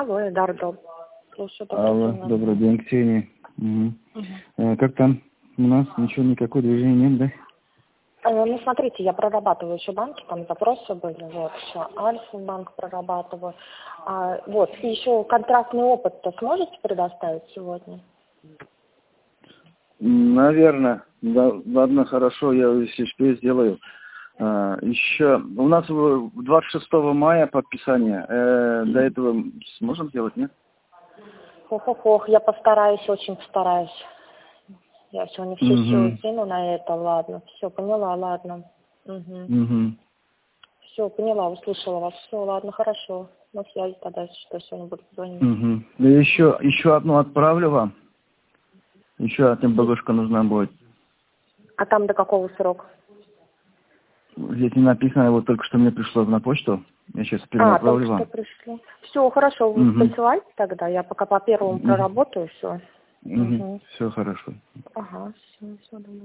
Алло, Эдардо. Слушаю, Алло, добрый день, Ксения. Как там у нас? Ничего, никакой движения нет, да? Ну, смотрите, я прорабатываю еще банки, там запросы были, вот, еще Альфа-банк прорабатываю. Вот, и еще контрактный опыт-то сможете предоставить сегодня? Наверное. Да, ладно, хорошо, я если что сделаю. Еще у нас 26 мая подписание. До этого сможем сделать, нет? Ох, я постараюсь, очень постараюсь. Я сегодня все силы кину на это, ладно. Все, поняла, ладно. Все, поняла, услышала вас. Все, ладно, хорошо. На связи тогда, что сегодня буду звонить. Да еще одну отправлю вам. Еще одна бабушка нужна будет. А там до какого срока? Здесь не написано, вот только что мне пришло на почту. Я сейчас перенаправлю вам. Только что пришло. Все, хорошо, вы присылайте тогда. Я пока по первому проработаю, все. Все хорошо. Ага, все, думаю.